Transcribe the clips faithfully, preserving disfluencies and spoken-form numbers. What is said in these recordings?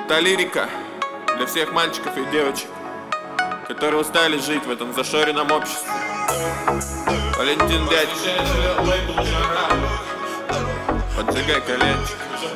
Это лирика для всех мальчиков и девочек, которые устали жить в этом зашоренном обществе. Валентин Дядько, поджигай коленчик.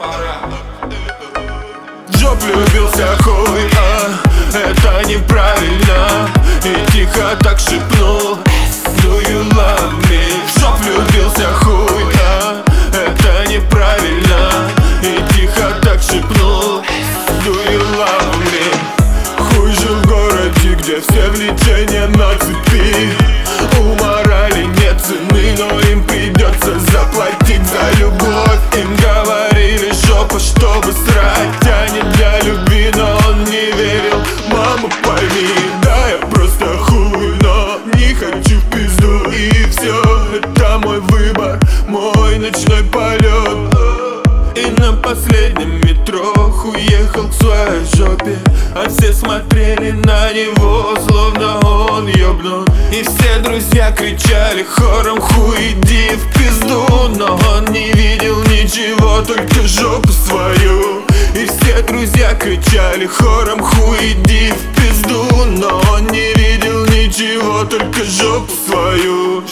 В жоп влюбился хуй, а это неправильно. И тихо так шепнул: Do you love me? В жоп влюбился хуй, а это неправильно. И тихо так шепнул: Do you love me? Хуй жил в городе, где все влечения на цепи. У морали нет цены, но им придется заплатить за любовь. Им говорили жопа, чтобы срать, а не для любви, но он не верил. Мама, пойми, да я просто хуй, но не хочу в пизду. И все, это мой выбор, мой ночной полет. И на последнем метро уехал к своей жопе, а все смотрели на него, словно он ёбнут. И все друзья кричали хором: хуй, иди в пизду. Но он не видел ничего, только жопу свою. И все друзья кричали хором: хуй, иди в пизду. Но он не видел ничего, только жопу свою.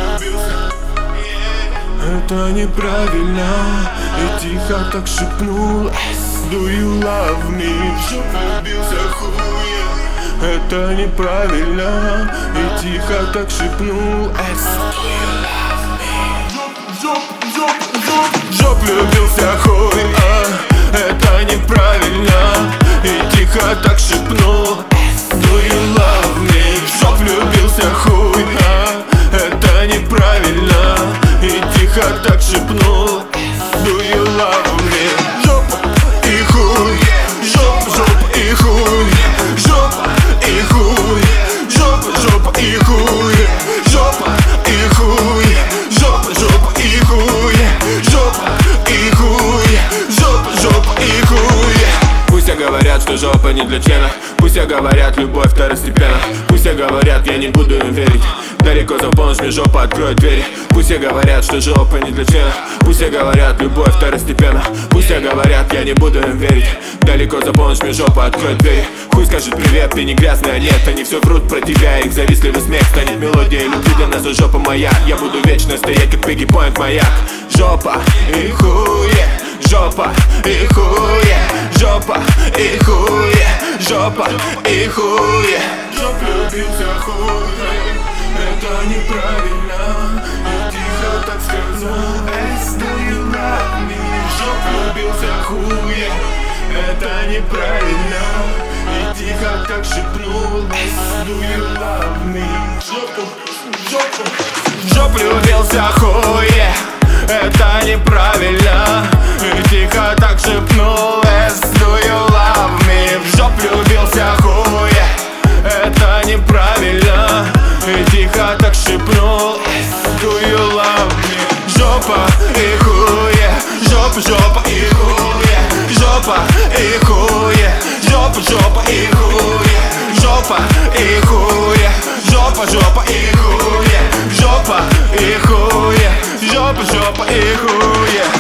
Это неправильно. И тихо так шепнул: Do you love me? В жоп влюбился хуй. Это неправильно. И тихо так шепнул: Do you love me? В жоп, в жоп, в жоп, в жоп влюбился хуй, а это неправильно. И тихо так шепнул: Do you love me? В жоп влюбился хуй, а это неправильно. И тихо так шепнул: Do you love me? Жопа и хуй, жопа, жопа и хуй, жопа и хуй, жопа, жопа и хуй, жопа и хуй, жопа, жопа и хуй, жопа и хуй, жопа, жопа и хуй. Пусть все говорят, что жопа не для члена. Пусть все говорят, любовь второстепенна. Пусть все говорят, я не буду им верить. Далеко за полночь мне жопа откроет двери. Пусть все говорят, что жопа не для члена. Пусть все говорят, любовь второстепенна. Пусть все говорят, я не буду им верить. Далеко за полночь мне жопа откроет двери. Хуй скажет привет, ты не грязная, нет. Они все врут про тебя, их завистливый смех станет мелодией любви для нас, жопа моя. Я буду вечно стоять, как Пегги Пойнт маяк. Жопа и хуе, жопа и хуе, жопа и хуе, жопа и хуе. Жоп влюбился хуй, это неправильно. И тихо так сказал: Do you love me? Жоп влюбился хуй, это неправильно. И тихо так шепнул: Do you love me? Жопу, жопу. Жоп влюбился хуй, это неправильно. И тихо так шепнул: Do you love me? В жоп влюбился хуй, это неправильно. И тихо так шепнул: Do you love me? Жопа и хуе, жопа, жопа и хуе, жопа и хуе, жопа, жопа и хуе, жопа и хуе, жопа, жопа и хуе, жопа и хуе, жопа, жопа и хуе.